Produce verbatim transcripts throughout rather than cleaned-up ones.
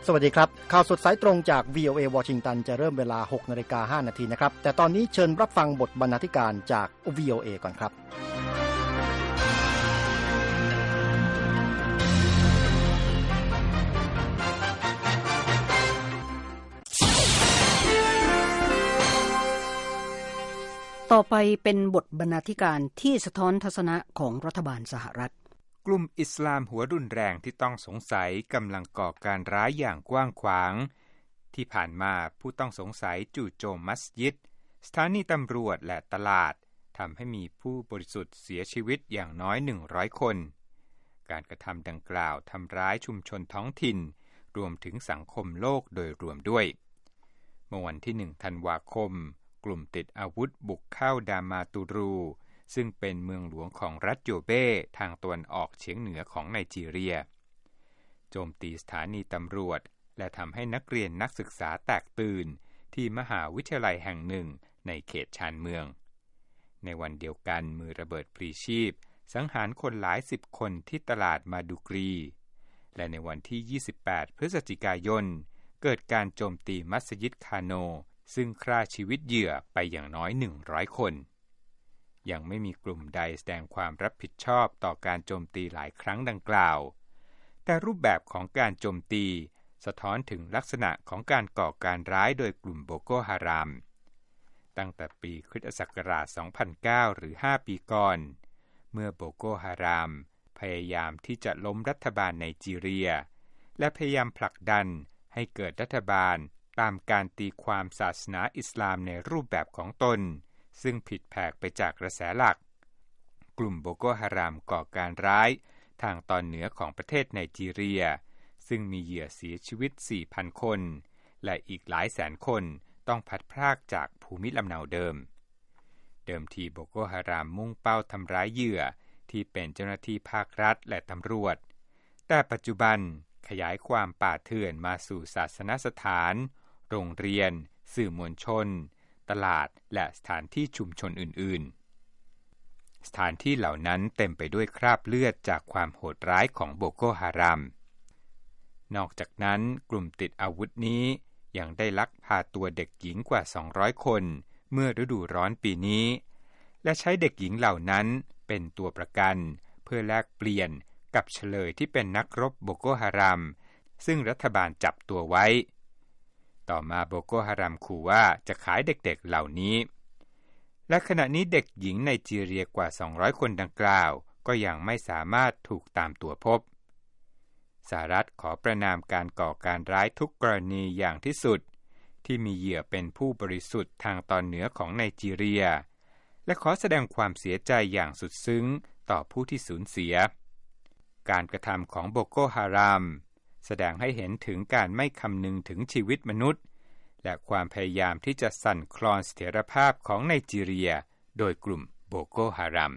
สวัสดีครับข่าวสดสายตรงจาก วี โอ เอ วอชิงตันจะเริ่มเวลา หกนาฬิกาห้านาทีนะครับแต่ตอนนี้เชิญรับฟังบทบรรณาธิการจาก วี โอ เอ ก่อนครับต่อไปเป็นบทบรรณาธิการที่สะท้อนทัศนะของรัฐบาลสหรัฐกลุ่มอิสลามหัวรุนแรงที่ต้องสงสัยกำลังก่อการร้ายอย่างกว้างขวางที่ผ่านมาผู้ต้องสงสัยจู่โจมมัสยิดสถานีตำรวจและตลาดทำให้มีผู้บริสุทธิ์เสียชีวิตอย่างน้อยหนึ่งร้อยคนการกระทำดังกล่าวทำร้ายชุมชนท้องถิ่นรวมถึงสังคมโลกโดยรวมด้วยเมื่อวันที่หนึ่งธันวาคมกลุ่มติดอาวุธบุกเข้าดามาตูรูซึ่งเป็นเมืองหลวงของรัฐโยเบทางตะวันออกเฉียงเหนือของไนจีเรียโจมตีสถานีตำรวจและทำให้นักเรียนนักศึกษาแตกตื่นที่มหาวิทยาลัยแห่งหนึ่งในเขตชานเมืองในวันเดียวกันมือระเบิดพลีชีพสังหารคนหลายสิบคนที่ตลาดมาดูกรีและในวันที่ยี่สิบแปดพฤศจิกายนเกิดการโจมตีมัสยิดคาโนซึ่งฆ่าชีวิตเหยื่อไปอย่างน้อยหนึ่งร้อยคนยังไม่มีกลุ่มใดแสดงความรับผิดชอบต่อการโจมตีหลายครั้งดังกล่าวแต่รูปแบบของการโจมตีสะท้อนถึงลักษณะของการก่อการร้ายโดยกลุ่มโบโกฮารามตั้งแต่ปีคริสตศักราช สองพันเก้า หรือ ห้า ปีก่อนเมื่อโบโกฮารามพยายามที่จะล้มรัฐบาลไนจีเรียและพยายามผลักดันให้เกิดรัฐบาลตามการตีความศาสนาอิสลามในรูปแบบของตนซึ่งผิดแผกไปจากกระแสหลักกลุ่มโบโกฮารามก่อการร้ายทางตอนเหนือของประเทศไนจีเรียซึ่งมีเหยื่อเสียชีวิต สี่พัน คนและอีกหลายแสนคนต้องพัดพรากจากภูมิลำเนาเดิมเดิมทีโบโกฮารามมุ่งเป้าทำร้ายเหยื่อที่เป็นเจ้าหน้าที่ภาครัฐและตำรวจแต่ปัจจุบันขยายความป่าเถื่อนมาสู่ศาสนสถานโรงเรียนสื่อมวลชนตลาดและสถานที่ชุมชนอื่นๆสถานที่เหล่านั้นเต็มไปด้วยคราบเลือดจากความโหดร้ายของโบโกฮารามนอกจากนั้นกลุ่มติดอาวุธนี้ยังได้ลักพาตัวเด็กหญิงกว่าสองร้อยคนเมื่อฤดูร้อนปีนี้และใช้เด็กหญิงเหล่านั้นเป็นตัวประกันเพื่อแลกเปลี่ยนกับเฉลยที่เป็นนักรบโบโกฮารามซึ่งรัฐบาลจับตัวไว้ต่อมาโบโกฮารามขู่ว่าจะขายเด็กๆเหล่านี้และขณะนี้เด็กหญิงไนจีเรียกว่าสองร้อยคนดังกล่าวก็ยังไม่สามารถถูกตามตัวพบสหรัฐขอประณามการก่อการร้ายทุกกรณีอย่างที่สุดที่มีเหยื่อเป็นผู้บริสุทธิ์ทางตอนเหนือของไนจีเรียและขอแสดงความเสียใจอย่างสุดซึ้งต่อผู้ที่สูญเสียการกระทำของโบโกฮารามแสดงให้เห็นถึงการไม่คำนึงถึงชีวิตมนุษย์และความพยายามที่จะสั่นคลอนเสถียรภาพของไนจีเรียโดยกลุ่มโบโกฮาราม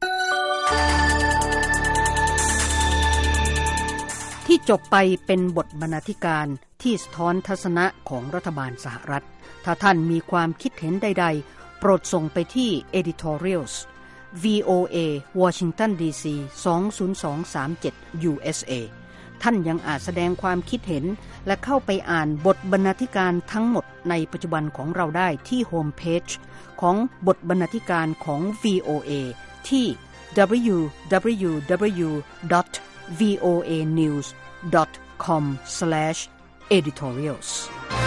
ที่จบไปเป็นบทบรรณาธิการที่สะท้อนทัศนะของรัฐบาลสหรัฐถ้าท่านมีความคิดเห็นใดๆโปรดส่งไปที่ editorials วี โอ เอ Washington ดี ซี สอง ศูนย์ สอง สาม เจ็ด ยู เอส เอ ท่านยังอาจแสดงความคิดเห็นและเข้าไปอ่านบทบรรณาธิการทั้งหมดในปัจจุบันของเราได้ที่โฮมเพจของบทบรรณาธิการของ วี โอ เอ ที่ ดับเบิลยู ดับเบิลยู ดับเบิลยู ดอท วี โอ เอ นิวส์ ดอท คอม สแลช เอดิทอเรียลส์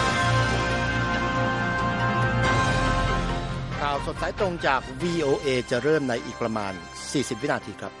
ข่าวสดสายตรงจาก วี โอ เอ จะเริ่มในอีกประมาณสี่สิบวินาทีครับ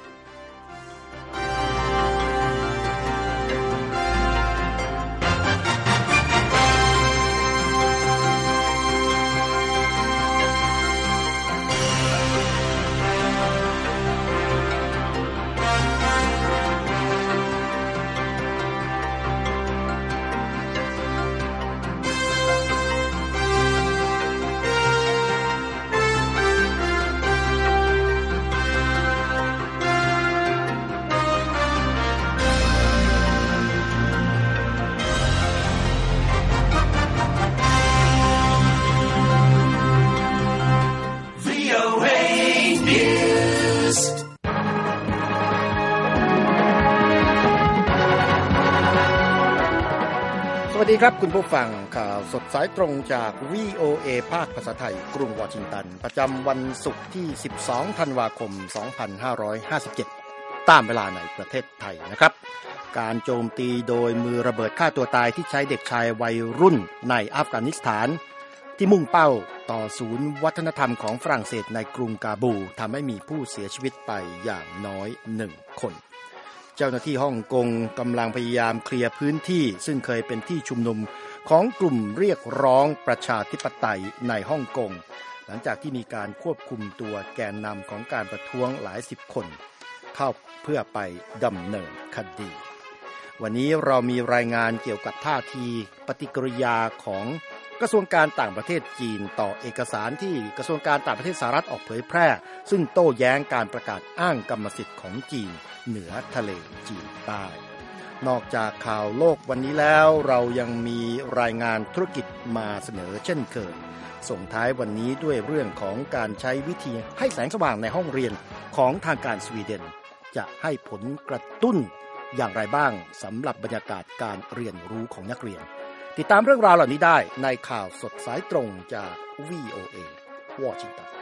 สวัสดีครับคุณผู้ฟังข่าวสดสายตรงจาก วี โอ เอ ภาคภาษาไทยกรุงวอชิงตันประจำวันศุกร์ที่สิบสองธันวาคมสองพันห้าร้อยห้าสิบเจ็ดตามเวลาในประเทศไทยนะครับการโจมตีโดยมือระเบิดฆ่าตัวตายที่ใช้เด็กชายวัยรุ่นในอัฟกานิสถานที่มุ่งเป้าต่อศูนย์วัฒนธรรมของฝรั่งเศสในกรุงกาบูลทำให้มีผู้เสียชีวิตไปอย่างน้อยหนึ่งคนเจ้าหน้าที่ฮ่องกงกำลังพยายามเคลียร์พื้นที่ซึ่งเคยเป็นที่ชุมนุมของกลุ่มเรียกร้องประชาธิปไตยในฮ่องกงหลังจากที่มีการควบคุมตัวแกนนำของการประท้วงหลายสิบคนเข้าเพื่อไปดำเนินคดีวันนี้เรามีรายงานเกี่ยวกับท่าทีปฏิกิริยาของกระทรวงการต่างประเทศจีนต่อเอกสารที่กระทรวงการต่างประเทศสหรัฐออกเผยแพร่ซึ่งโต้แย้งการประกาศอ้างกรรมสิทธิ์ของจีนเหนือทะเลจีนใต้นอกจากข่าวโลกวันนี้แล้วเรายังมีรายงานธุรกิจมาเสนอเช่นเคยส่งท้ายวันนี้ด้วยเรื่องของการใช้วิธีให้แสงสว่างในห้องเรียนของทางการสวีเดนจะให้ผลกระตุ้นอย่างไรบ้างสำหรับบรรยากาศการเรียนรู้ของนักเรียนติดตามเรื่องราวเหล่านี้ได้ในข่าวสดสายตรงจาก วี โอ เอ วอชิงตัน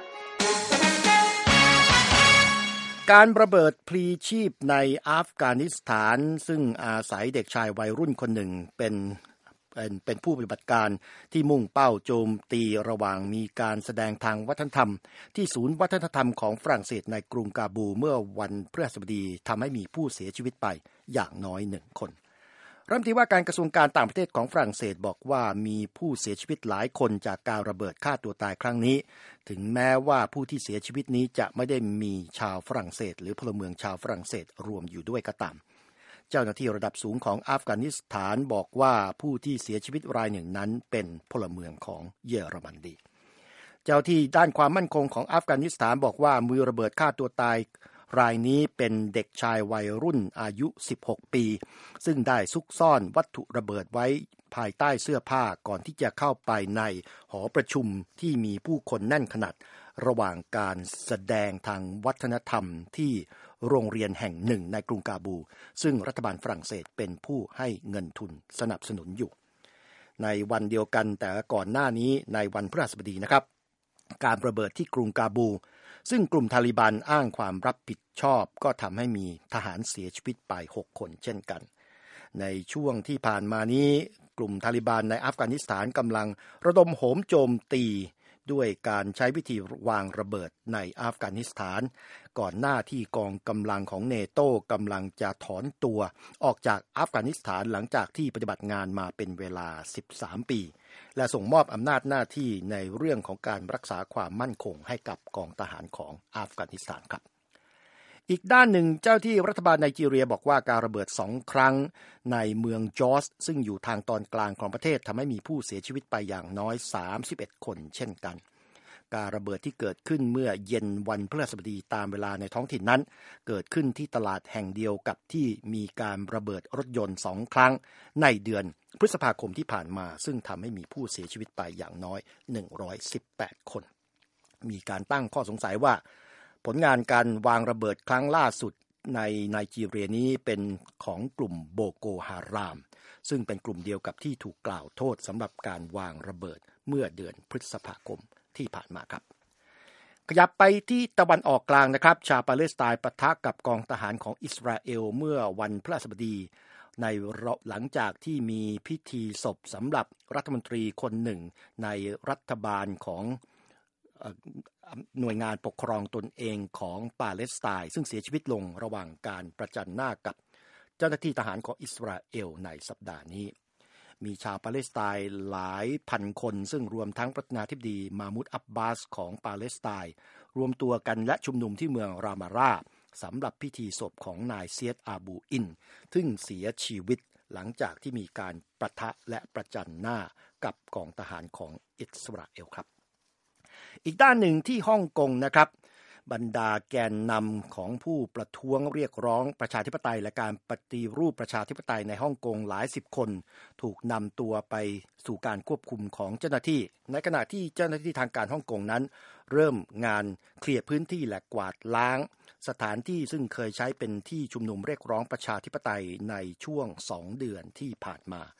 การระเบิดพลีชีพในอัฟกานิสถานซึ่งอาศัยเด็กชายวัยรุ่นคนหนึ่งเป็นเป็นเป็นผู้ปฏิบัติการที่มุ่งเป้าโจมตีระหว่างมีการแสดงทางวัฒนธรรมที่ศูนย์วัฒนธรรมของฝรั่งเศสในกรุงกาบูลเมื่อวันพฤหัสบดีทำให้มีผู้เสียชีวิตไปอย่างน้อยหนึ่งคนรัฐมนตรีว่าการกระทรวงการต่างประเทศของฝรั่งเศสบอกว่ามีผู้เสียชีวิตหลายคนจากการระเบิดฆ่าตัวตายครั้งนี้ถึงแม้ว่าผู้ที่เสียชีวิตนี้จะไม่ได้มีชาวฝรั่งเศสหรือพลเมืองชาวฝรั่งเศสรวมอยู่ด้วยก็ตามเจ้าหน้าที่ระดับสูงของอัฟกานิสถานบอกว่าผู้ที่เสียชีวิตรายหนึ่งนั้นเป็นพลเมืองของเยอรมนีเจ้าที่ด้านความมั่นคงของอัฟกานิสถานบอกว่ามือระเบิดฆ่าตัวตายรายนี้เป็นเด็กชายวัยรุ่นอายุสิบหกปีซึ่งได้ซุกซ่อนวัตถุระเบิดไว้ภายใต้เสื้อผ้าก่อนที่จะเข้าไปในหอประชุมที่มีผู้คนแน่นขนาดระหว่างการแสดงทางวัฒนธรรมที่โรงเรียนแห่งหนึ่งในกรุงกาบูลซึ่งรัฐบาลฝรั่งเศสเป็นผู้ให้เงินทุนสนับสนุนอยู่ในวันเดียวกันแต่ก่อนหน้านี้ในวันพฤหัสบดีนะครับการระเบิดที่กรุงกาบูลซึ่งกลุ่มทาลิบันอ้างความรับผิดชอบก็ทำให้มีทหารเสียชีวิตไปหกคนเช่นกันในช่วงที่ผ่านมานี้กลุ่มทาลิบันในอัฟกานิสถานกำลังระดมโหมโจมตีด้วยการใช้วิธีวางระเบิดในอัฟกานิสถานก่อนหน้าที่กองกำลังของเนโต้กำลังจะถอนตัวออกจากอัฟกานิสถานหลังจากที่ปฏิบัติงานมาเป็นเวลาสิบสามปีและส่งมอบอำนาจหน้าที่ในเรื่องของการรักษาความมั่นคงให้กับกองทหารของอัฟกานิสถานครับอีกด้านหนึ่งเจ้าที่รัฐบาลไนจีเรียบอกว่าการระเบิดสองครั้งในเมืองจอร์จซึ่งอยู่ทางตอนกลางของประเทศทำให้มีผู้เสียชีวิตไปอย่างน้อยสามสิบเอ็ดคนเช่นกันการระเบิดที่เกิดขึ้นเมื่อเย็นวันพฤหัสบดีตามเวลาในท้องถิ่นนั้นเกิดขึ้นที่ตลาดแห่งเดียวกับที่มีการระเบิดรถยนต์สองครั้งในเดือนพฤษภาคมที่ผ่านมาซึ่งทำให้มีผู้เสียชีวิตไปอย่างน้อยหนึ่งร้อยสิบแปดคนมีการตั้งข้อสงสัยว่าผลงานการวางระเบิดครั้งล่าสุดในไนจีเรียนี้เป็นของกลุ่มโบโกฮารามซึ่งเป็นกลุ่มเดียวกับที่ถูกกล่าวโทษสำหรับการวางระเบิดเมื่อเดือนพฤษภาคมที่ผ่านมาครับขยับไปที่ตะวันออกกลางนะครับชาวปาเลสไตน์ปะทะกับกองทหารของอิสราเอลเมื่อวันพฤหัสบดีในหลังจากที่มีพิธีศพสำหรับรัฐมนตรีคนหนึ่งในรัฐบาลของหน่วยงานปกครองตนเองของปาเลสไตน์ซึ่งเสียชีวิตลงระหว่างการประจันหน้ากับเจ้าหน้าที่ทหารของอิสราเอลในสัปดาห์นี้มีชาวปาเลสไตน์หลายพันคนซึ่งรวมทั้งประธานาธิบดีมามูดอับบาสของปาเลสไตน์รวมตัวกันและชุมนุมที่เมืองรามาราสำหรับพิธีศพของนายเซียดอาบูอินซึ่งเสียชีวิตหลังจากที่มีการปะทะและประจันหน้ากับกองทหารของอิสราเอลครับอีกด้านหนึ่งที่ฮ่องกงนะครับบรรดาแกนนำของผู้ประท้วงเรียกร้องประชาธิปไตยและการปฏิรูปประชาธิปไตยในฮ่องกงหลายสิบคนถูกนำตัวไปสู่การควบคุมของเจ้าหน้าที่ในขณะที่เจ้าหน้าที่ทางการฮ่องกงนั้นเริ่มงานเคลียร์พื้นที่และกวาดล้างสถานที่ซึ่งเคยใช้เป็นที่ชุมนุมเรียกร้องประชาธิปไตยในช่วงสองเดือนที่ผ่านมา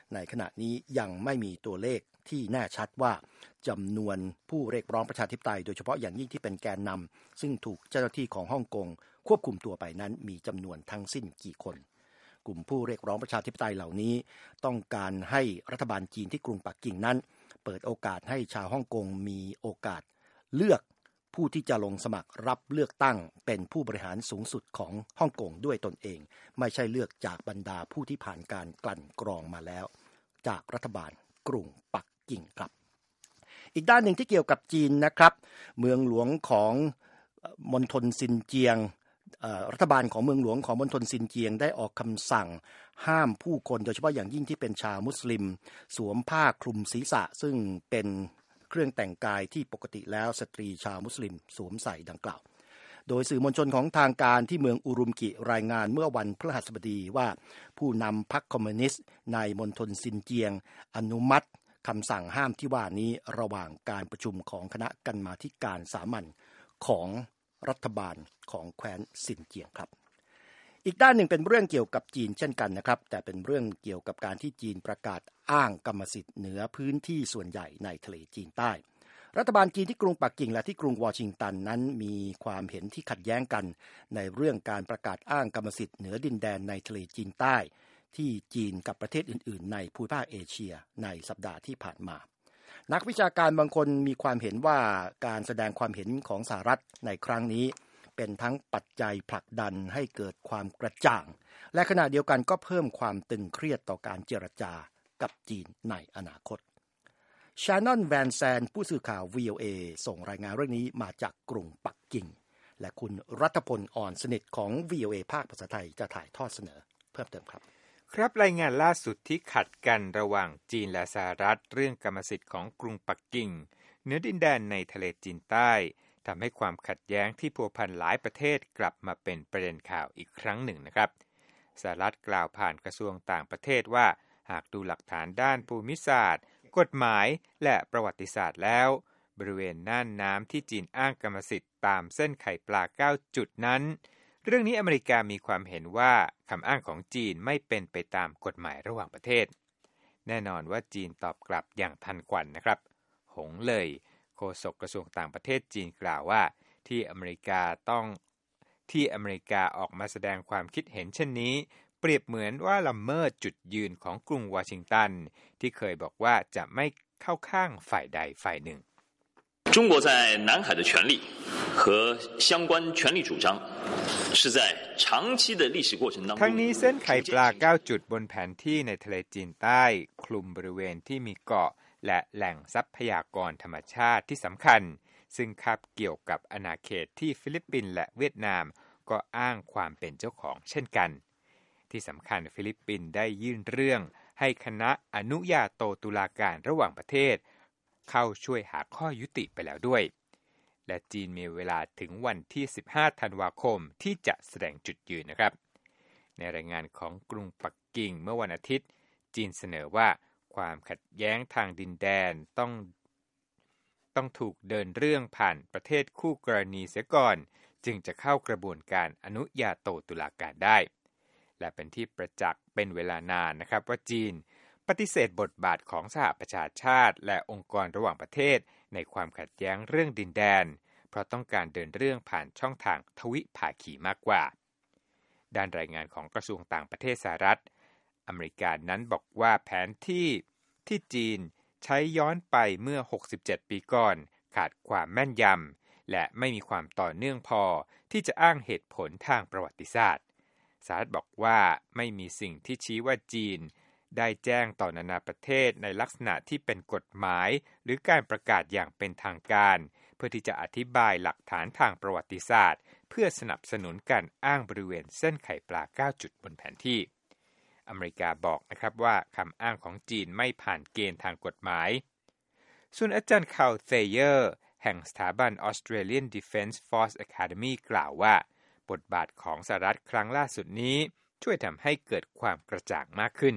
ในขณะนี้ยังไม่มีตัวเลขที่แน่ชัดว่าจำนวนผู้เรียกร้องประชาธิปไตยโดยเฉพาะอย่างยิ่งที่เป็นแกนนำซึ่งถูกเจ้าหน้าที่ของฮ่องกงควบคุมตัวไปนั้นมีจำนวนทั้งสิ้นกี่คนกลุ่มผู้เรียกร้องประชาธิปไตยเหล่านี้ต้องการให้รัฐบาลจีนที่กรุงปักกิ่งนั้นเปิดโอกาสให้ชาวฮ่องกงมีโอกาสเลือกผู้ที่จะลงสมัครรับเลือกตั้งเป็นผู้บริหารสูงสุดของฮ่องกงด้วยตนเองไม่ใช่เลือกจากบรรดาผู้ที่ผ่านการกลั่นกรองมาแล้วจากรัฐบาลกรุงปักกิ่งครับอีกด้านหนึ่งที่เกี่ยวกับจีนนะครับเมืองหลวงของมณฑลซินเจียงรัฐบาลของเมืองหลวงของมณฑลซินเจียงได้ออกคำสั่งห้ามผู้คนโดยเฉพาะอย่างยิ่งที่เป็นชาวมุสลิมสวมผ้าคลุมศีรษะซึ่งเป็นเครื่องแต่งกายที่ปกติแล้วสตรีชาวมุสลิมสวมใส่ดังกล่าวโดยสื่อมวลชนของทางการที่เมืองอุรุมกิรายงานเมื่อวันพฤหัสบดีว่าผู้นำพรรคคอมมิวนิสต์ในมณฑลซินเจียงอนุมัติคำสั่งห้ามที่ว่านี้ระหว่างการประชุมของคณะกรรมาธิการสามัญของรัฐบาลของแคว้นซินเจียงครับอีกด้านหนึ่งเป็นเรื่องเกี่ยวกับจีนเช่นกันนะครับแต่เป็นเรื่องเกี่ยวกับการที่จีนประกาศอ้างกรรมสิทธิ์เหนือพื้นที่ส่วนใหญ่ในทะเลจีนใต้รัฐบาลจีนที่กรุงปักกิ่งและที่กรุงวอชิงตันนั้นมีความเห็นที่ขัดแย้งกันในเรื่องการประกาศอ้างกรรมสิทธิ์เหนือดินแดนในทะเลจีนใต้ที่จีนกับประเทศอื่นๆในภูมิภาคเอเชียในสัปดาห์ที่ผ่านมานักวิชาการบางคนมีความเห็นว่าการแสดงความเห็นของสหรัฐในครั้งนี้เป็นทั้งปัจจัยผลักดันให้เกิดความกระจ่างและขณะเดียวกันก็เพิ่มความตึงเครียดต่อการเจรจากับจีนในอนาคตชานอนแวนแซนผู้สื่อข่าว วี โอ เอ ส่งรายงานเรื่องนี้มาจากกรุงปักกิ่งและคุณรัฐพลอ่อนสนิทของ วี โอ เอ ภาคภาษาไทยจะถ่ายทอดเสนอเพิ่มเติมครับครับรายงานล่าสุดที่ขัดกันระหว่างจีนและสหรัฐเรื่องกรรมสิทธิ์ของกรุงปักกิ่งเหนือดินแดนในทะเลจีนใต้ทำให้ความขัดแย้งที่พัวพันหลายประเทศกลับมาเป็นประเด็นข่าวอีกครั้งหนึ่งนะครับสหรัฐกล่าวผ่านกระทรวงต่างประเทศว่าหากดูหลักฐานด้านภูมิศาสตร์กฎหมายและประวัติศาสตร์แล้วบริเวณน่านน้ำที่จีนอ้างกรรมสิทธิ์ตามเส้นไข่ปลาเก้าจุดนั้นเรื่องนี้อเมริกามีความเห็นว่าคำอ้างของจีนไม่เป็นไปตามกฎหมายระหว่างประเทศแน่นอนว่าจีนตอบกลับอย่างทันควันนะครับหงเหลยโฆษกกระทรวงต่างประเทศจีนกล่าวว่าที่อเมริกาต้องที่อเมริกาออกมาแสดงความคิดเห็นเช่นนี้เปรียบเหมือนว่าละเมิดจุดยืนของกรุงวอชิงตันที่เคยบอกว่าจะไม่เข้าข้างฝ่ายใดฝ่ายหนึ่ง中国在南海的权利和相关权利主张是在长期的历史过程当中ทั้งนี้เส้นไข่ปลาเก้าจุดบนแผนที่ในทะเลจีนใต้คลุมบริเวณที่มีเกาะและแหล่งทรัพยากรธรรมชาติที่สำคัญซึ่งคาบเกี่ยวกับอาณาเขตที่ฟิลิปปินส์และเวียดนามก็อ้างความเป็นเจ้าของเช่นกันที่สำคัญฟิลิปปินส์ได้ยื่นเรื่องให้คณะอนุญาโตตุลาการระหว่างประเทศเข้าช่วยหาข้อยุติไปแล้วด้วยและจีนมีเวลาถึงวันที่สิบห้าธันวาคมที่จะแสดงจุดยืนนะครับในรายงานของกรุงปักกิ่งเมื่อวันอาทิตย์จีนเสนอว่าความขัดแย้งทางดินแดนต้องต้องถูกเดินเรื่องผ่านประเทศคู่กรณีเสียก่อนจึงจะเข้ากระบวนการอนุญาโตตุลาการได้และเป็นที่ประจักษ์เป็นเวลานานนะครับว่าจีนปฏิเสธบทบาทของสหประชาชาติและองค์กรระหว่างประเทศในความขัดแย้งเรื่องดินแดนเพราะต้องการเดินเรื่องผ่านช่องทางทวิภาคีมากกว่าด้านรายงานของกระทรวงต่างประเทศสหรัฐอเมริกานั้นบอกว่าแผนที่ที่จีนใช้ย้อนไปเมื่อหกสิบเจ็ดปีก่อนขาดความแม่นยำและไม่มีความต่อเนื่องพอที่จะอ้างเหตุผลทางประวัติศาสตร์สหรัฐบอกว่าไม่มีสิ่งที่ชี้ว่าจีนได้แจ้งต่อนานาประเทศในลักษณะที่เป็นกฎหมายหรือการประกาศอย่างเป็นทางการเพื่อที่จะอธิบายหลักฐานทางประวัติศาสตร์เพื่อสนับสนุนการอ้างบริเวณเส้นไข่ปลาเก้าจุดบนแผนที่อเมริกาบอกนะครับว่าคำอ้างของจีนไม่ผ่านเกณฑ์ทางกฎหมายส่วนอาจารย์คาร์ลเซเยอร์แห่งสถาบัน Australian Defence Force Academy กล่าวว่าบทบาทของสหรัฐครั้งล่าสุดนี้ช่วยทำให้เกิดความกระจ่างมากขึ้น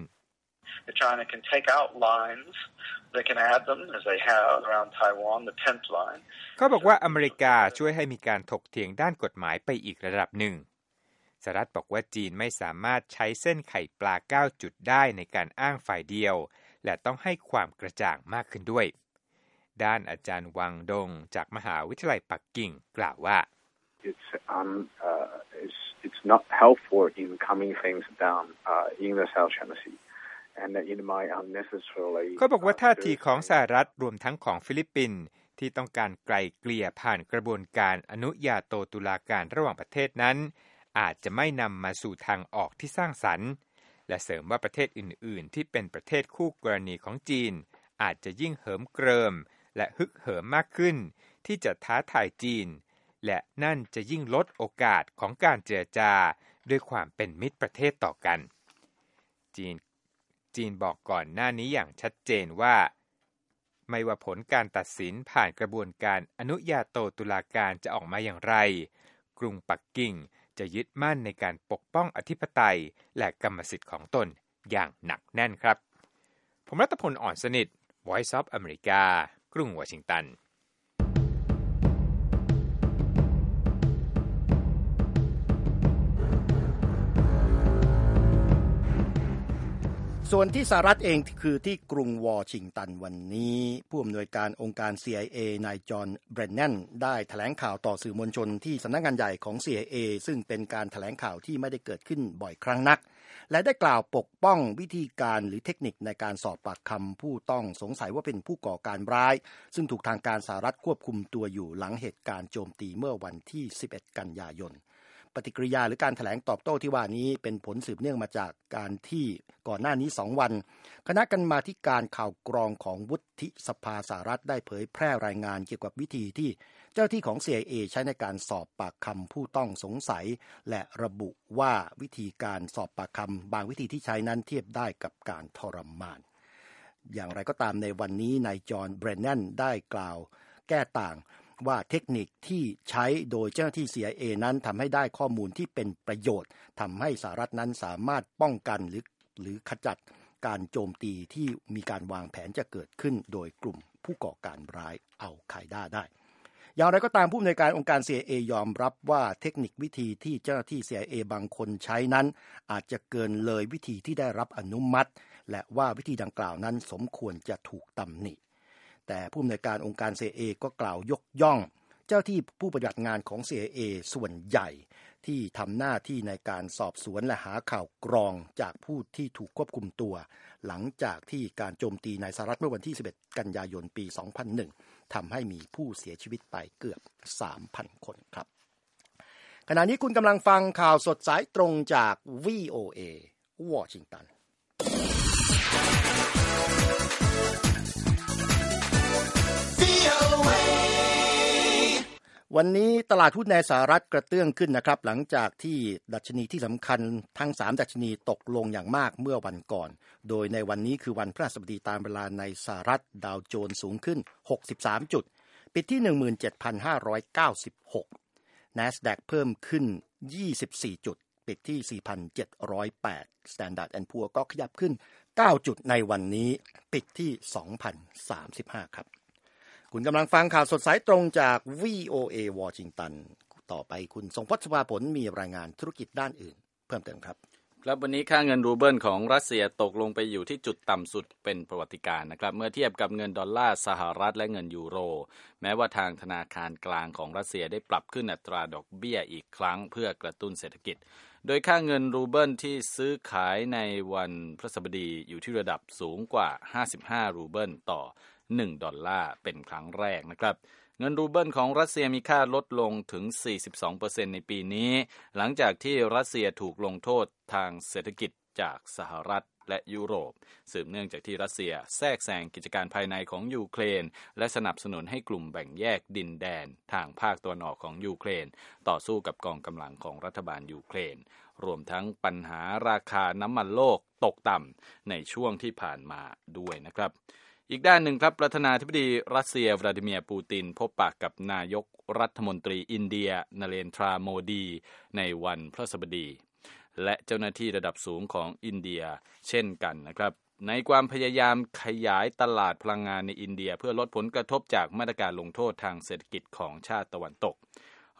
China can take out lines, they can add them as they have around Taiwan, the tenth line. เขาบอกว่าอเมริกาช่วยให้มีการถกเถียงด้านกฎหมายไปอีกระดับหนึ่งสหรัฐบอกว่าจีนไม่สามารถใช้เส้นไข่ปลาเก้าจุดได้ในการอ้างฝ่ายเดียวและต้องให้ความกระจ่างมากขึ้นด้วยด้านอาจารย์วังดงจากมหาวิทยาลัยปักกิ่งกล่าวว่า It's um uh it's it's not helpful in calming things down uh in the South China Sea and it might unnecessarily เขาบอกว่าท่าทีของสหรัฐรวมทั้งของฟิลิปปินส์ที่ต้องการไกลเกลี่ยผ่านกระบวนการอนุญาโตตุลาการระหว่างประเทศนั้นอาจจะไม่นำมาสู่ทางออกที่สร้างสรรค์และเสริมว่าประเทศอื่นๆที่เป็นประเทศคู่กรณีของจีนอาจจะยิ่งเหิมเกริมและฮึกเหิมมากขึ้นที่จะท้าทายจีนและนั่นจะยิ่งลดโอกาสของการเจรจาด้วยความเป็นมิตรประเทศต่อกันจีนจีนบอกก่อนหน้านี้อย่างชัดเจนว่าไม่ว่าผลการตัดสินผ่านกระบวนการอนุญาโตตุลาการจะออกมาอย่างไรกรุงปักกิ่งจะยึดมั่นในการปกป้องอธิปไตยและกรรมสิทธิ์ของตนอย่างหนักแน่นครับผมรัตพลอ่อนสนิท Voice of America กรุงวอชิงตันส่วนที่สหรัฐเองคือที่กรุงวอชิงตันวันนี้ผู้อำนวยการองค์การ ซี ไอ เอ นายจอห์น เบรนแนนได้แถลงข่าวต่อสื่อมวลชนที่สำนักงานใหญ่ของ ซี ไอ เอ ซึ่งเป็นการแถลงข่าวที่ไม่ได้เกิดขึ้นบ่อยครั้งนักและได้กล่าวปกป้องวิธีการหรือเทคนิคในการสอบปากคำผู้ต้องสงสัยว่าเป็นผู้ก่อการร้ายซึ่งถูกทางการสหรัฐควบคุมตัวอยู่หลังเหตุการณ์โจมตีเมื่อวันที่สิบเอ็ดกันยายนปฏิกิริยาหรือการแถลงตอบโต้ที่ว่านี้เป็นผลสืบเนื่องมาจากการที่ก่อนหน้านี้สองวันคณะกรรมาธิการข่าวกรองของวุฒิสภาสหรัฐได้เผยแพร่รายงานเกี่ยวกับวิธีที่เจ้าที่ของ ซี ไอ เอ ใช้ในการสอบปากคำผู้ต้องสงสัยและระบุว่าวิธีการสอบปากคำบางวิธีที่ใช้นั้นเทียบได้กับการทรมานอย่างไรก็ตามในวันนี้นายจอห์น เบรนแนนได้กล่าวแก้ต่างว่าเทคนิคที่ใช้โดยเจ้าหน้าที่ ซี ไอ เอ นั้นทำให้ได้ข้อมูลที่เป็นประโยชน์ทำให้สหรัฐนั้นสามารถป้องกันหรือหรือขจัดการโจมตีที่มีการวางแผนจะเกิดขึ้นโดยกลุ่มผู้ก่อการร้ายอัลไคด้าได้อย่างไรก็ตามผู้อำนวยการองค์การ ซี ไอ เอ ยอมรับว่าเทคนิควิธีที่เจ้าหน้าที่ ซี ไอ เอ บางคนใช้นั้นอาจจะเกินเลยวิธีที่ได้รับอนุมัติและว่าวิธีดังกล่าวนั้นสมควรจะถูกตำหนิแต่ผู้อำนวยการองค์การ ซี ไอ เอ ก็กล่าวยกย่องเจ้าที่ผู้ปฏิบัติงานของ ซี ไอ เอ ส่วนใหญ่ที่ทำหน้าที่ในการสอบสวนและหาข่าวกรองจากผู้ที่ถูกควบคุมตัวหลังจากที่การโจมตีในสหรัฐเมื่อวันที่สิบเอ็ดกันยายนปีสองพันหนึ่งทำให้มีผู้เสียชีวิตไปเกือบ สามพัน คนครับขณะนี้คุณกำลังฟังข่าวสดสายตรงจาก วี โอ เอ วอชิงตันวันนี้ตลาดหุ้นในสหรัฐกระเตื้องขึ้นนะครับหลังจากที่ดัชนีที่สำคัญทั้งสามดัชนีตกลงอย่างมากเมื่อวันก่อนโดยในวันนี้คือวันพฤหัสบดีตามเวลาในสหรัฐดาวโจนส์สูงขึ้นหกสิบสามจุดปิดที่ หนึ่งหมื่นเจ็ดพันห้าร้อยเก้าสิบหก NASDAQ เพิ่มขึ้นยี่สิบสี่จุดปิดที่ สี่พันเจ็ดร้อยแปด Standard แอนด์ Poor's ก็ขยับขึ้นเก้าจุดในวันนี้ปิดที่ สองพันสามสิบห้า ครับคุณกำลังฟังข่าวสดสายตรงจาก วี โอ เอ วอชิงตันต่อไปคุณทรงพจน์ สภาผลมีรายงานธุรกิจด้านอื่นเพิ่มเติมครับครับวันนี้ค่าเงินรูเบิลของรัสเซียตกลงไปอยู่ที่จุดต่ำสุดเป็นประวัติการณ์นะครับเมื่อเทียบกับเงินดอลลาร์สหรัฐและเงินยูโรแม้ว่าทางธนาคารกลางของรัสเซียได้ปรับขึ้นอัตราดอกเบี้ยอีกครั้งเพื่อกระตุ้นเศรษฐกิจโดยค่าเงินรูเบิลที่ซื้อขายในวันพฤหัสบดีอยู่ที่ระดับสูงกว่าห้าสิบห้ารูเบิลต่อหนึ่งดอลลาร์เป็นครั้งแรกนะครับเงินรูเบิลของรัสเซียมีค่าลดลงถึง สี่สิบสองเปอร์เซ็นต์ ในปีนี้หลังจากที่รัสเซียถูกลงโทษทางเศรษฐกิจจากสหรัฐและยุโรปสืบเนื่องจากที่รัสเซียแทรกแซงกิจการภายในของยูเครนและสนับสนุนให้กลุ่มแบ่งแยกดินแดนทางภาคตะวันออกของยูเครนต่อสู้กับกองกำลังของรัฐบาลยูเครนรวมทั้งปัญหาราคาน้ำมันโลกตกต่ำในช่วงที่ผ่านมาด้วยนะครับอีกด้านหนึ่งครับประธานาธิบดีรัสเซียวลาดิเมียร์ปูตินพบปะกับนายกรัฐมนตรีอินเดียนเรนทราโมดีในวันพฤหัสบดีและเจ้าหน้าที่ระดับสูงของอินเดียเช่นกันนะครับในความพยายามขยายตลาดพลังงานในอินเดียเพื่อลดผลกระทบจากมาตรการลงโทษทางเศรษฐกิจของชาติตะวันตก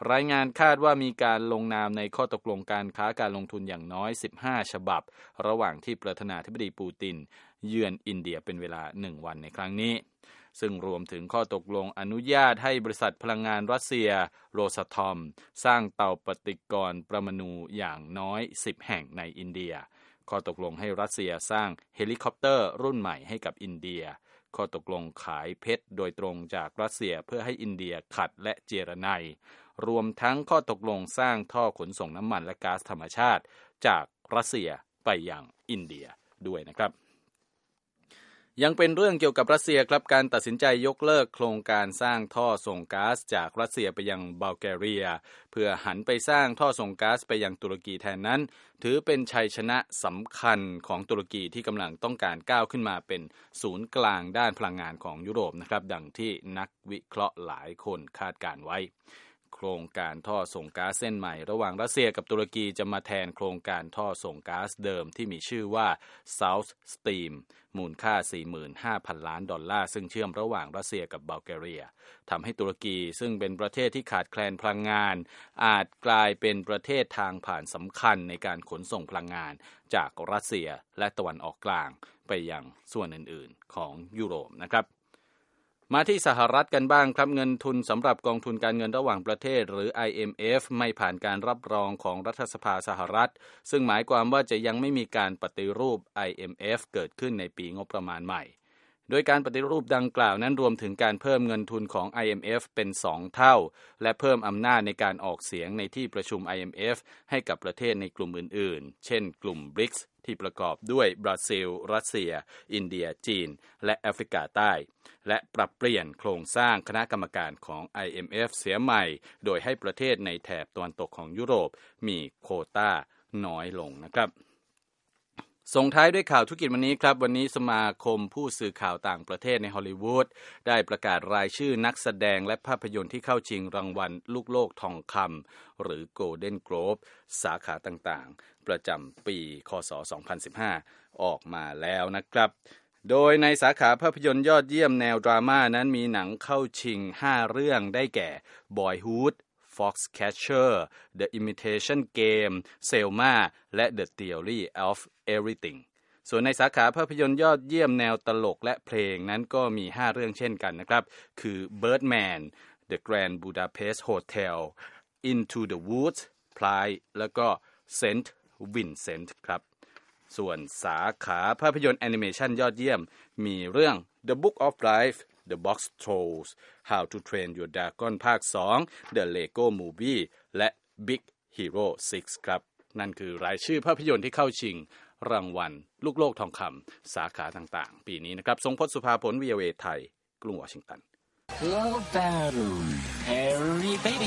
รายงานคาดว่ามีการลงนามในข้อตกลงการค้าการลงทุนอย่างน้อยสิบห้าฉบับระหว่างที่ประธานาธิบดีปูตินเยือนอินเดียเป็นเวลาหนึ่งวันในครั้งนี้ซึ่งรวมถึงข้อตกลงอนุญาตให้บริษัทพลังงานรัสเซียโรซาทอมสร้างเตาปฏิกรณ์ปรมาณูอย่างน้อยสิบแห่งในอินเดียข้อตกลงให้รัสเซียสร้างเฮลิคอปเตอร์รุ่นใหม่ให้กับอินเดียข้อตกลงขายเพชรโดยตรงจากรัสเซียเพื่อให้อินเดียขัดและเจรไนรวมทั้งข้อตกลงสร้างท่อขนส่งน้ำมันและก๊าซธรรมชาติจากรัสเซียไปยังอินเดียด้วยนะครับยังเป็นเรื่องเกี่ยวกับรัสเซียครับการตัดสินใจยกเลิกโครงการสร้างท่อส่งก๊าซจากรัสเซียไปยังบัลแกเรียเพื่อหันไปสร้างท่อส่งก๊าซไปยังตุรกีแทนนั้นถือเป็นชัยชนะสำคัญของตุรกีที่กำลังต้องการก้าวขึ้นมาเป็นศูนย์กลางด้านพลังงานของยุโรปนะครับดังที่นักวิเคราะห์หลายคนคาดการไว้โครงการท่อส่งก๊าซเส้นใหม่ระหว่างรัสเซียกับตุรกีจะมาแทนโครงการท่อส่งก๊าซเดิมที่มีชื่อว่า South Stream มูลค่า สี่หมื่นห้าพัน ล้านดอลลาร์ซึ่งเชื่อมระหว่างรัสเซียกับบัลแกเรียทำให้ตุรกีซึ่งเป็นประเทศที่ขาดแคลนพลังงานอาจกลายเป็นประเทศทางผ่านสำคัญในการขนส่งพลังงานจากรัสเซียและตะวันออกกลางไปยังส่วนอื่นๆของยุโรปนะครับมาที่สหรัฐกันบ้างครับเงินทุนสำหรับกองทุนการเงินระหว่างประเทศหรือ ไอ เอ็ม เอฟ ไม่ผ่านการรับรองของรัฐสภาสหรัฐซึ่งหมายความว่าจะยังไม่มีการปฏิรูป ไอ เอ็ม เอฟ เกิดขึ้นในปีงบประมาณใหม่โดยการปฏิรูปดังกล่าวนั้นรวมถึงการเพิ่มเงินทุนของ ไอ เอ็ม เอฟ เป็นสองเท่าและเพิ่มอำนาจในการออกเสียงในที่ประชุม ไอ เอ็ม เอฟ ให้กับประเทศในกลุ่มอื่นๆเช่นกลุ่ม บริกส์ ที่ประกอบด้วยบราซิลรัสเซียอินเดียจีนและแอฟริกาใต้และปรับเปลี่ยนโครงสร้างคณะกรรมการของ ไอ เอ็ม เอฟ เสียใหม่โดยให้ประเทศในแถบตะวันตกของยุโรปมีโควต้าน้อยลงนะครับส่งท้ายด้วยข่าวธุรกิจวันนี้ครับวันนี้สมาคมผู้สื่อข่าวต่างประเทศในฮอลลีวูดได้ประกาศรายชื่อนักแสดงและภาพยนตร์ที่เข้าชิงรางวัลลูกโลกทองคำหรือ Golden Globe สาขาต่างๆประจำปีค.ศ. สองพันสิบห้าออกมาแล้วนะครับโดยในสาขาภาพยนตร์ยอดเยี่ยมแนวดราม่านั้นมีหนังเข้าชิงห้าเรื่องได้แก่ Boyhood Foxcatcher The Imitation Game Selma และ The Theory of Everything ส่วนในสาขาภาพยนตร์ยอดเยี่ยมแนวตลกและเพลงนั้นก็มีห้าเรื่องเช่นกันนะครับคือ Birdman The Grand Budapest Hotel Into the Woods Pride แล้วก็ Saint Vincent ครับส่วนสาขาภาพยนตร์แอนิเมชันยอดเยี่ยมมีเรื่อง The Book of Life The Box Trolls How to Train Your Dragon ภาคสอง The Lego Movie และ Big Hero ซิกซ์ ครับนั่นคือรายชื่อภาพยนตร์ที่เข้าชิงรางวัลลูกโลกทองคำสาขาต่างๆปีนี้นะครับทรงพจน์สุภาผล วี โอ เอ ไทยกรุงวอชิงตัน Love Battery Harry Baby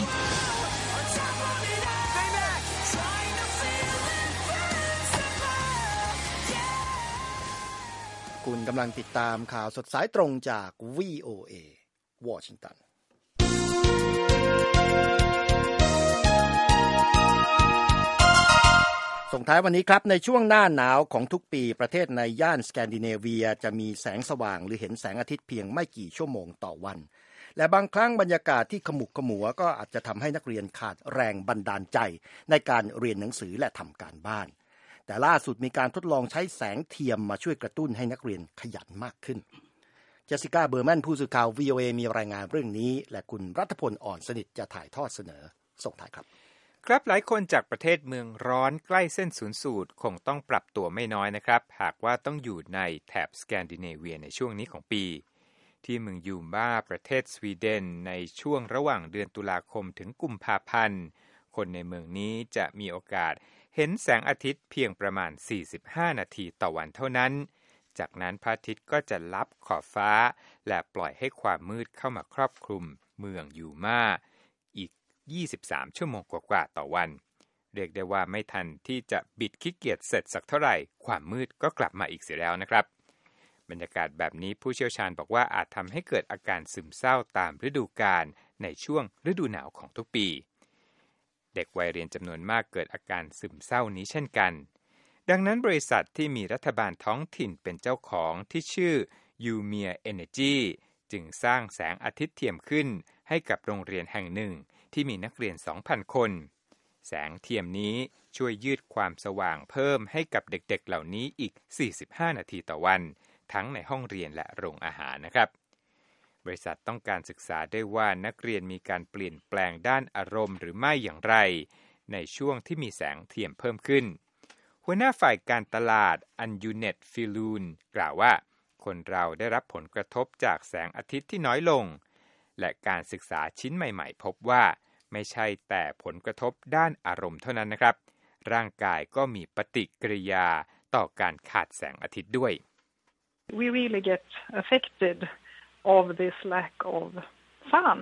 คุณกำลังติดตามข่าวสดสายตรงจาก วี โอ เอ วอชิงตันส่งท้ายวันนี้ครับในช่วงหน้าหนาวของทุกปีประเทศในย่านสแกนดิเนเวียจะมีแสงสว่างหรือเห็นแสงอาทิตย์เพียงไม่กี่ชั่วโมงต่อวันและบางครั้งบรรยากาศที่ขมุกขมัวก็อาจจะทำให้นักเรียนขาดแรงบันดาลใจในการเรียนหนังสือและทำการบ้านแต่ล่าสุดมีการทดลองใช้แสงเทียมมาช่วยกระตุ้นให้นักเรียนขยันมากขึ้นเจสสิก้าเบอร์แมนผู้สื่อข่าว วี โอ เอ มีรายงานเรื่องนี้และคุณรัฐพลอ่อนสนิทจะถ่ายทอดเสนอส่งท้ายครับครับหลายคนจากประเทศเมืองร้อนใกล้เส้นศูนย์สูตรคงต้องปรับตัวไม่น้อยนะครับหากว่าต้องอยู่ในแถบสแกนดิเนเวียในช่วงนี้ของปีที่เมืองยูมบาประเทศสวีเดนในช่วงระหว่างเดือนตุลาคมถึงกุมภาพันธ์คนในเมืองนี้จะมีโอกาสเห็นแสงอาทิตย์เพียงประมาณสี่สิบห้านาทีต่อวันเท่านั้นจากนั้นพระอาทิตย์ก็จะลับขอบฟ้าและปล่อยให้ความมืดเข้ามาครอบคลุมเมืองยูมาอีกยี่สิบสามชั่วโมงกว่าๆต่อวันเรียกได้ว่าไม่ทันที่จะบิดขี้เกียจเสร็จสักเท่าไหร่ความมืดก็กลับมาอีกเสียแล้วนะครับบรรยากาศแบบนี้ผู้เชี่ยวชาญบอกว่าอาจทำให้เกิดอาการซึมเศร้าตามฤดูกาลในช่วงฤดูหนาวของทุกปีเด็กวัยเรียนจำนวนมากเกิดอาการซึมเศร้านี้เช่นกันดังนั้นบริษัทที่มีรัฐบาลท้องถิ่นเป็นเจ้าของที่ชื่อ Umea Energy จึงสร้างแสงอาทิตย์เทียมขึ้นให้กับโรงเรียนแห่งหนึ่งที่มีนักเรียน สองพัน คนแสงเทียมนี้ช่วยยืดความสว่างเพิ่มให้กับเด็กๆเหล่านี้อีกสี่สิบห้านาทีต่อวันทั้งในห้องเรียนและโรงอาหารนะครับบริษัทต้องการศึกษาได้ว่านักเรียนมีการเปลี่ยนแปลงด้านอารมณ์หรือไม่อย่างไรในช่วงที่มีแสงเทียมเพิ่มขึ้นหัวหน้าฝ่ายการตลาดอันยูเนตฟิลูนกล่าวว่าคนเราได้รับผลกระทบจากแสงอาทิตย์ที่น้อยลงและการศึกษาชิ้นใหม่ๆพบว่าไม่ใช่แต่ผลกระทบด้านอารมณ์เท่านั้นนะครับร่างกายก็มีปฏิกิริยาต่อการขาดแสงอาทิตย์ด้วย We really get affected of this lack of sun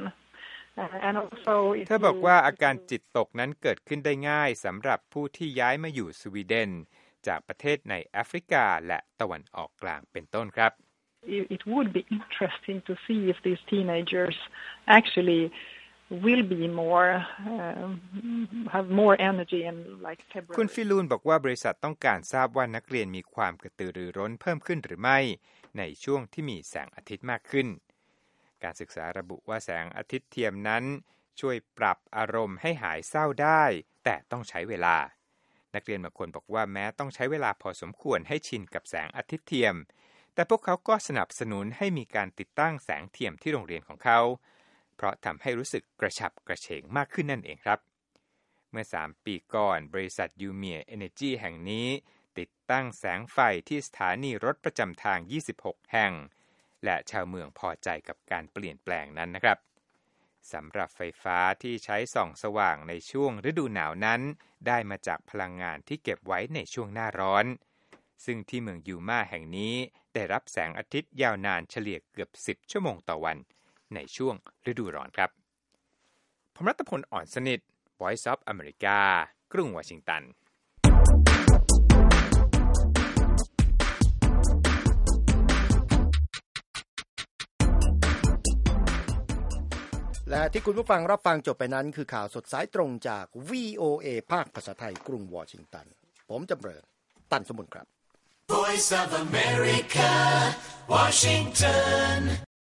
and also เธอบอกว่าอาการจิตตกนั้นเกิดขึ้นได้ง่ายสำหรับผู้ที่ย้ายมาอยู่สวีเดนจากประเทศในแอฟริกาและตะวันออกกลางเป็นต้นครับ It would be interesting to see if these teenagers actually will be more uh, have more energy and like February คุณฟิลูนบอกว่าบริษัทต้องการทราบว่านักเรียนมีความกระตือรือร้นเพิ่มขึ้นหรือไม่ในช่วงที่มีแสงอาทิตย์มากขึ้นการศึกษาระบุว่าแสงอาทิตย์เทียมนั้นช่วยปรับอารมณ์ให้หายเศร้าได้แต่ต้องใช้เวลานักเรียนบางคนบอกว่าแม้ต้องใช้เวลาพอสมควรให้ชินกับแสงอาทิตย์เทียมแต่พวกเขาก็สนับสนุนให้มีการติดตั้งแสงเทียมที่โรงเรียนของเขาเพราะทำให้รู้สึกกระฉับกระเฉงมากขึ้นนั่นเองครับเมื่อสามปีก่อนบริษัทยูเมียเอเนจีแห่งนี้ติดตั้งแสงไฟที่สถานีรถประจำทางยี่สิบหกแห่งและชาวเมืองพอใจกับการเปลี่ยนแปลงนั้นนะครับสำหรับไฟฟ้าที่ใช้ส่องสว่างในช่วงฤดูหนาวนั้นได้มาจากพลังงานที่เก็บไว้ในช่วงหน้าร้อนซึ่งที่เมืองยูมาแห่งนี้ได้รับแสงอาทิตย์ยาวนานเฉลี่ยเกือบสิบชั่วโมงต่อวันในช่วงฤดูร้อนครับผมรัตพลอ่อนสนิท Voice of America กรุงวอชิงตันและที่คุณผู้ฟังรับฟังจบไปนั้นคือข่าวสดสายตรงจาก วี โอ เอ ภาคภาษาไทยกรุงวอชิงตันผมจำเริญตันสมุนครับ Voice of America Washington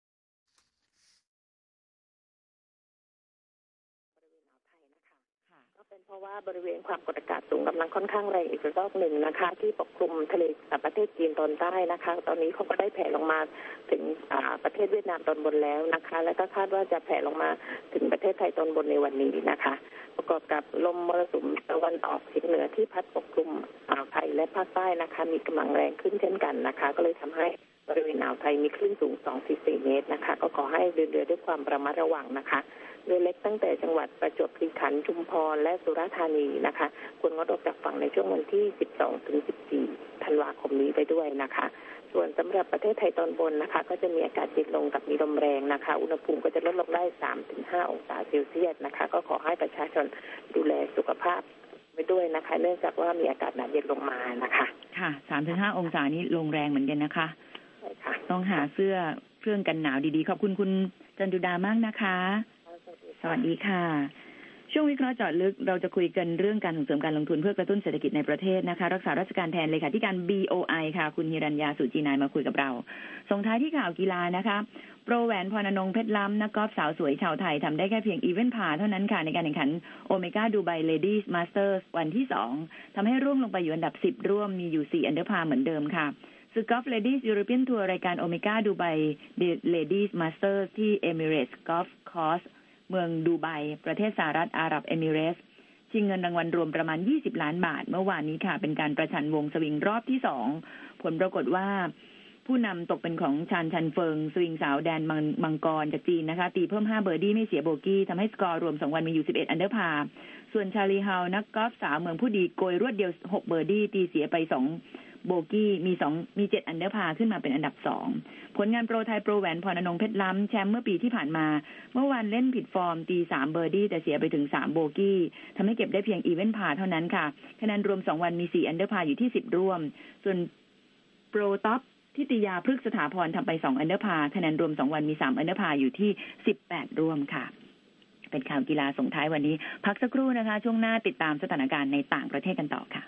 เพราะว่าบริเวณความกดอากาศสูงกำลังค่อนข้างแรงอีกระลอกหนึ่งนะคะที่ปกคลุมทะเลประเทศจีนตอนใต้นะคะตอนนี้เขาก็ได้แผ่ลงมาถึงประเทศเวียดนามตอนบนแล้วนะคะและก็คาดว่าจะแผ่ลงมาถึงประเทศไทยตอนบนในวันนี้นะคะประกอบกับลมมรสุมตะวันออกเฉียงเหนือที่พัดปกคลุมอ่าวไทยและภาคใต้นะคะมีกำลังแรงขึ้นเช่นกันนะคะก็เลยทำให้บริเวณอ่าวไทยมีคลื่นสูง สองถึงสี่ เมตรนะคะก็ขอให้เดินเรือด้วยความระมัดระวังนะคะเรือเล็กตั้งแต่จังหวัดประจวบคีรีขันธ์ชุมพรและสุราษฎร์ธานีนะคะควรงดออกจากฝั่งในช่วงวันที่สิบสองถึงสิบสี่ธันวาคมนี้ไปด้วยนะคะส่วนสำหรับประเทศไทยตอนบนนะคะก็จะมีอากาศเย็นลงกับมีลมแรงนะคะอุณหภูมิก็จะลดลงได้ สามถึงห้า องศาเซลเซียสนะคะก็ขอให้ประชาชนดูแลสุขภาพไปด้วยนะคะเนื่องจากว่ามีอากาศหนาวเย็นลงมานะคะค่ะ สามถึงห้า องศานี้ลงแรงเหมือนกันนะคะใช่ค่ะต้องหาเสื้อเครื่องกันหนาวดีๆขอบคุณคุณจันจุดามากนะคะสวัสดีค่ะช่วงวิเคราะห์เจาะลึกเราจะคุยกันเรื่องการส่งเสริมการลงทุนเพื่อกระตุ้นเศรษฐกิจในประเทศนะคะรักษาราชการแทนเลขาธิการ บี โอ ไอ ค่ะคุณหิรัญญาสุจีนายมาคุยกับเราส่งท้ายที่ข่าวกีฬานะคะโปรแหวนพรณรงค์เพชรล้ำนักกอล์ฟสาวสวยชาวไทยทำได้แค่เพียงอีเวนต์พาเท่านั้นค่ะในการแข่งขันโอเมก้าดูไบเลดี้มาสเตอร์สวันที่สองทำให้ร่วงลงไปอยู่อันดับสิบร่วมมีอยู่สี่อันเดอร์พาเหมือนเดิมค่ะศึกกอล์ฟเลดี้ยุโรเปียนทัวร์รายการโอเมก้าดูไบเลดี้มาสเตอร์ที่เอมิเรตส์กอล์ฟคอร์สเมืองดูไบประเทศสหรัฐอาหรับเอมิเรตส์ชิงเงินรางวัลรวมประมาณยี่สิบล้านบาทเมื่อวานนี้ค่ะเป็นการประชันวงสวิงรอบที่สองผลปรากฏว่าผู้นำตกเป็นของชานชันเฟิงสวิงสาวแดนมังกรจากจีนนะคะตีเพิ่มห้าเบอร์ดี้ไม่เสียโบกี้ทำให้สกอร์รวมสองวันมีอยู่สิบเอ็ดอันเดอร์พาส่วนชาลีฮาวนักกอล์ฟสาวเมืองผู้ดีโกยรวดเดียวหกเบอร์ดี้ตีเสียไปสองโบกี้มีสองมีเจ็ดอันเดอร์พาขึ้นมาเป็นอันดับสองผลงานโปรไทยโปรแหวนพรณรงค์เพชรล้ำแชมป์เมื่อปีที่ผ่านมาเมื่อวานเล่นผิดฟอร์มตีสามเบอร์ดี้แต่เสียไปถึงสามโบกี้ทำให้เก็บได้เพียงอีเวนต์พาเท่านั้นค่ะคะแนนรวมสองวันมีสี่อันเดอร์พาอยู่ที่สิบร่วมส่วนโปรท็อปทิติยาพฤกษสถาพรทำไปสองอันเดอร์พาคะแนนรวมสองวันมีสามอันเดอร์พาอยู่ที่สิบแปดร่วมค่ะเป็นข่าวกีฬาส่งท้ายวันนี้พักสักครู่นะคะช่วงหน้าติดตามสถานการณ์ในต่างประเทศกันต่อค่ะ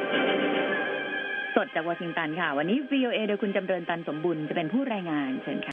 สดจากวอชิงตันค่ะวันนี้ วี โอ เอ โดยคุณจำเริญตันสมบุญจะเป็นผู้รายงานเชิญค่ะ